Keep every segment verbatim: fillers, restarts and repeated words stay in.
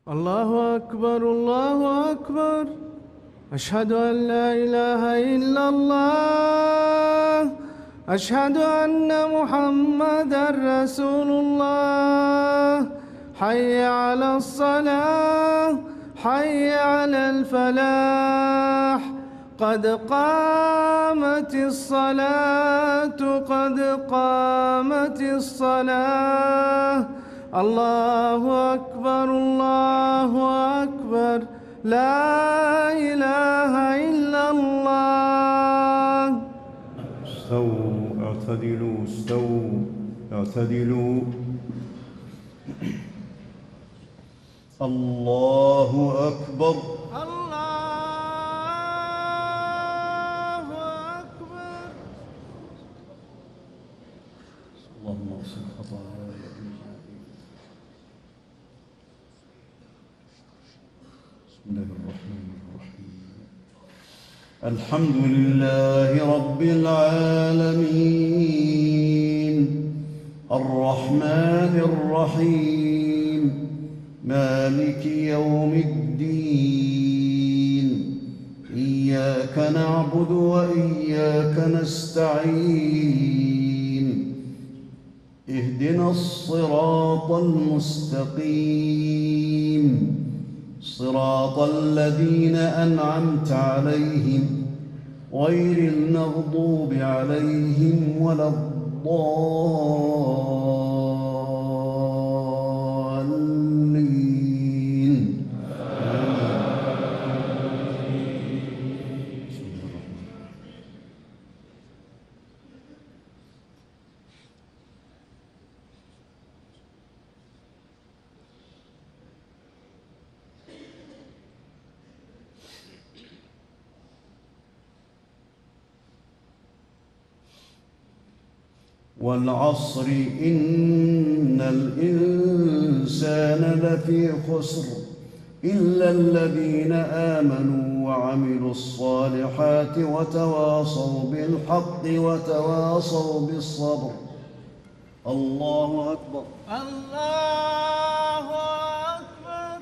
الله أكبر الله أكبر. أشهد أن لا إله إلا الله. أشهد أن محمدًا رسول الله. حي على الصلاة حي على الفلاح. قد قامت الصلاة قد قامت الصلاة. الله أكبر الله أكبر. لا إله إلا الله. استووا اعتدلوا استووا اعتدلوا. الله أكبر الله أكبر. اللهم اغفر خطاياي. بسم الله الرحمن الرحيم. الحمد لله رب العالمين الرحمن الرحيم مالك يوم الدين. إياك نعبد وإياك نستعين. اهدنا الصراط المستقيم صراط الذين أنعمت عليهم غير المغضوب عليهم ولا الضالين. والعصر إن الإنسان لفي خسر إلا الذين آمنوا وعملوا الصالحات وتواصوا بالحق وتواصوا بالصبر. الله أكبر الله أكبر.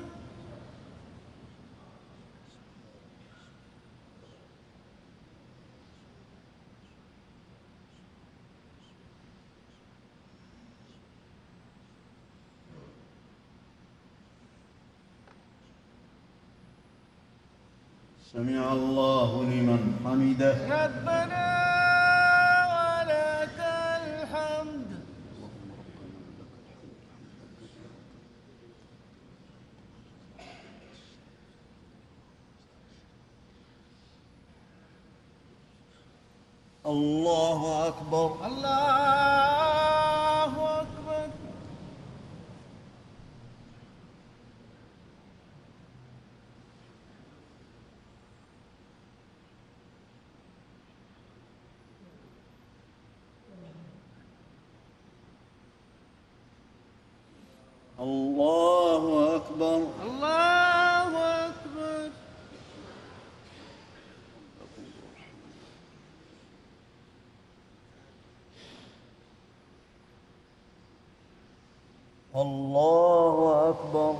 سمع الله لمن حمده. ربنا ولك الحمد. الله أكبر الله أكبر. الله أكبر الله أكبر. الله أكبر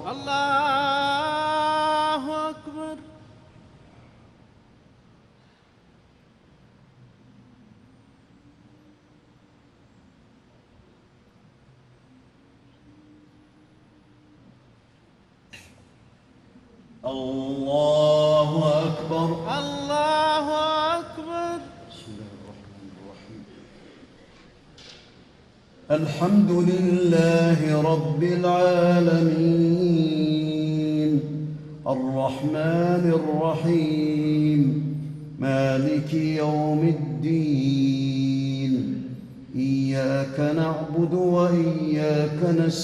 الله أكبر. الله أكبر. الله أكبر. بسم الله الرحمن الرحيم. الحمد لله رب العالمين الرحمن الرحيم مالك يوم الدين. إياك نعبد وإياك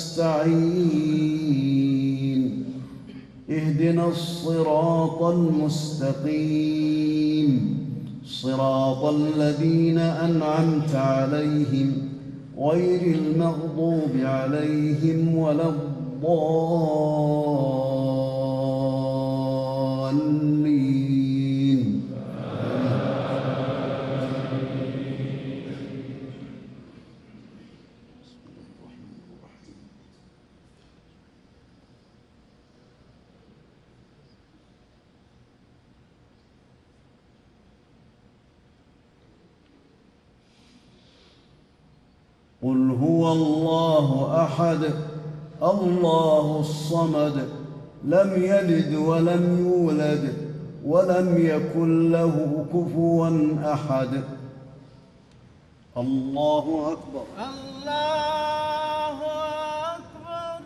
نستعين. اهدنا الصراط المستقيم صراط الذين أنعمت عليهم غير المغضوب عليهم ولا الضالين. قل هو الله أحد الله الصمد لم يلد ولم يولد ولم يكن له كفوا أحد. الله أكبر. الله أكبر.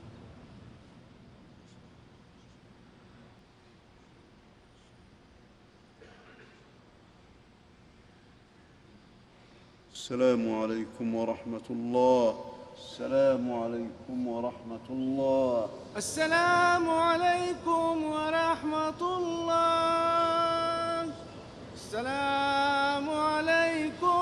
السلام عليكم ورحمة الله. السلام عليكم ورحمة الله. السلام عليكم ورحمة الله. السلام عليكم